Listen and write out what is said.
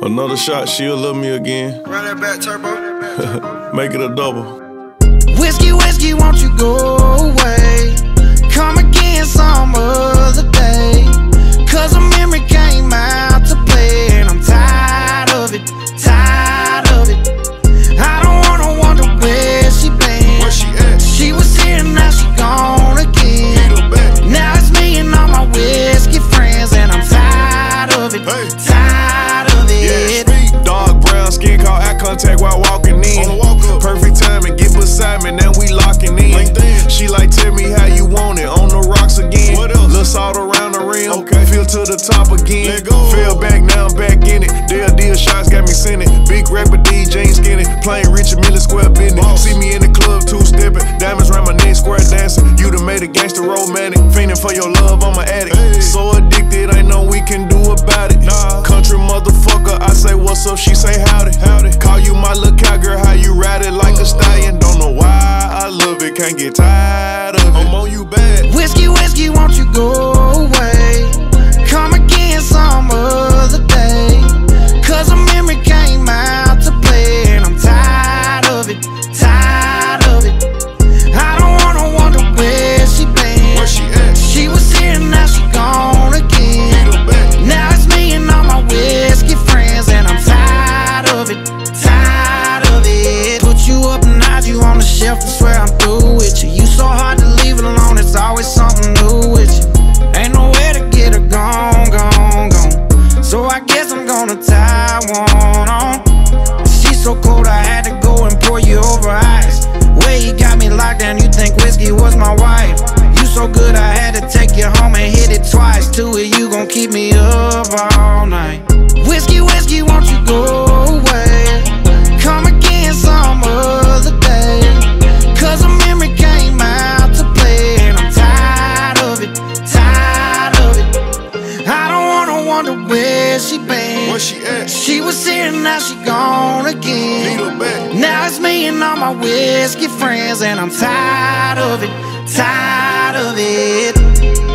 Another shot, she'll love me again. Run that back turbo. Make it a double. Whiskey, whiskey, won't you go away? Come again some other day. Cause a memory came out to play, and I'm tired of it, tired of it. I don't wanna wonder where she been. Where she at? She was here, now she gone again. Now it's me and all my whiskey friends, and I'm tired of it, Hey. tired of it. Yeah, dark brown skin, caught eye contact while walking in. On the walk up. Perfect timing, get beside me, now we locking in. LinkedIn. She like, tell me how you want it, on the rocks again. What else? Little salt around the rim, Okay. feel to the top again. Let go. Fell back, now I'm back in it. Deal shots got me sending. Big rapper DJ ain't skinny, playing Richard Mille Square business. Boss. See me in the club, two-stepping, diamonds round my neck, square dancing. You done made a gangster romantic, fiending for your love, I'm an addict. Hey. So addicted, ain't no we can do about it. Nah. Country motherfucker, I say what's up, she say howdy. Call you my little cowgirl, how you ride it like a stallion. Don't know why I love it, can't get tired of it. I'm on you bad. Whiskey, whiskey, won't you go away? Come again some other day. Cause a memory came out to play, and I'm tired of it, tired of it. I don't wanna wonder where she been. Where she at? She was here, now she gone again. Now it's me and all my whiskey friends, and I'm tired of it, tired of it. Put you up and hide you on the shelf, I swear I'm through with you. You so hard to leave it alone, it's always something new with you. Ain't nowhere to get her gone, gone, gone. So I guess I'm gonna tie one on. She's so cold I had to go and pour you over ice. Way you got me locked down, you think whiskey was my wife. You so good I had to take you home and hit it twice. Two of you gon' keep me up all night. Whiskey, whiskey, won't you go away? Come again some other day. Cause a memory came out to play, and I'm tired of it, tired of it. I don't wanna wonder where she been. Where she at? She was here, now she gone again. Need her back. Now it's me and all my whiskey friends, and I'm tired of it, tired of it.